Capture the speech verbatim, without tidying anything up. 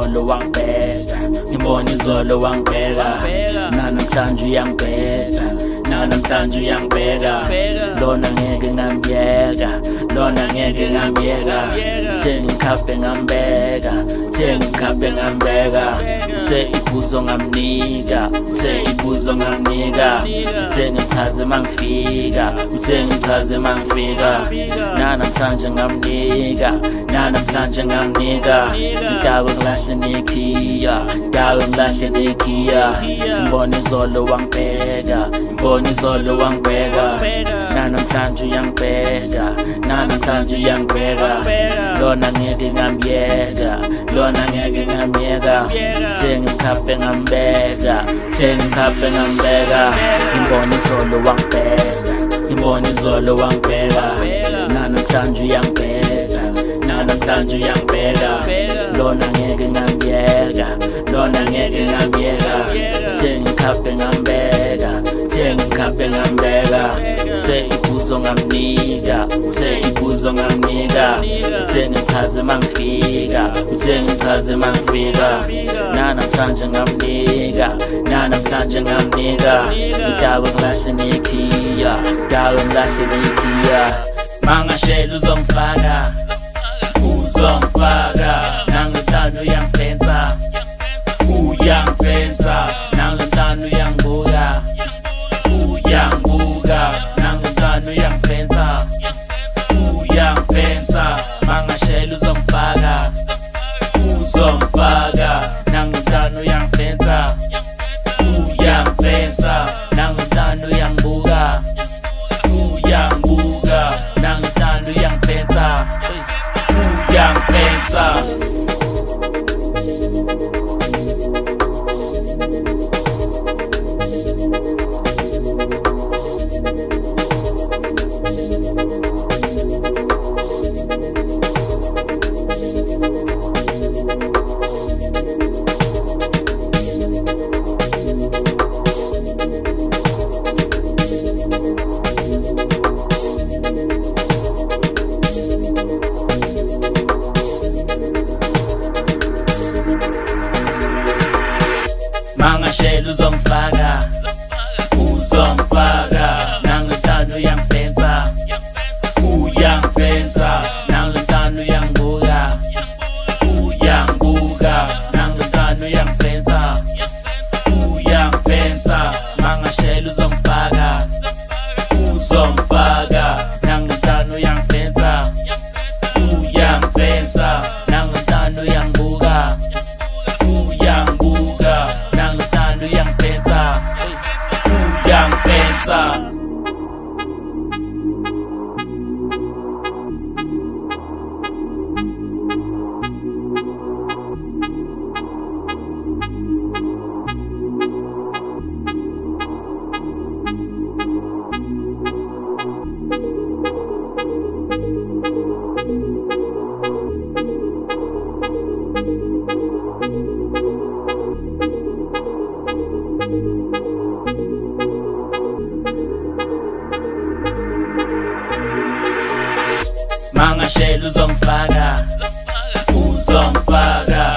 izolo wangibheka, ngimbona izolo wangibheka, nanamhlanje uyangibheka, nanamhlanje uyangibheka. Lona ngeke ngamyeka, lona ngeke ngamyeka. Uthe ngikhaphe ngambeka, uthe ngikhaphe ngambeka. Uthe ibuzo ngamnika, uthe ibuzo ngamnika. Uthe ngichaze mangifika, uthe ngichaze mangifika. Nanamhlanje ngamnika, nanamhlanje ngamnika. Dawe ngilahle nekhiya, dawe ngilahle nekhiya. Ngibona izolo wangibheka, ngibona izolo wangibheka. Nanamhlanje uyangibheka, nanamhlanje uyangibheka. Lona ngeke ngamyeka, lona ngeke ngamyeka. Uthe ngikhaphe ngambeka, uthe ngikhaphe ngambeka. Ngibona izolo wangibheka, ngibona izolo wangibheka. Nanamhlanje uyangibheka, nanamhlanje uyangibheka. Lona ngeke ngamyeka, lona ngeke ngamyeka. Uthe ngikhaphe ngambeka, uthe ngikhaphe ngambeka. Uthe ibuzo ngamnika, uthe ibuzo ngamnika. Uthe ngichaze mangifika, uthe ngichaze mangifika. Nanamhlanje ngamnika, nanamhlanje ngamnika. Dawe ngilahle nekhiya, dawe ngilahle nekhiya. Mangashela uzongifaka, uzongifaka. Nangihlanu uyangifensa, uyangifensa. Nangihlanu uyangibuka, uyangibuka. Nangihlanu uyangifensa, uyangifensa. Mangashela uzongifaka, uzongifaka. Nangihlanu uyangifensa, uyangifensa. Nangihlanu uyangibuka, uyangibuka. Nangihlanu uyangifensa, uyangifensa. Mangashela uzongifaka, uzongifaka. Nangihlanu uyangifensa, uyangifensa. Nangihlanu uyangibuka, uyangibuka. Nangihlanu uyangifensa, uyangifensa. Mangashela uzongifaka, uzongifaka. Nangihlanu uyangifensa, uyangifensa. Nangihlanu uyangibuka, uyangibuka. Nangihlanu uyangifensa, uyangifensa. Mangashela uzongifaka, uzongifaka.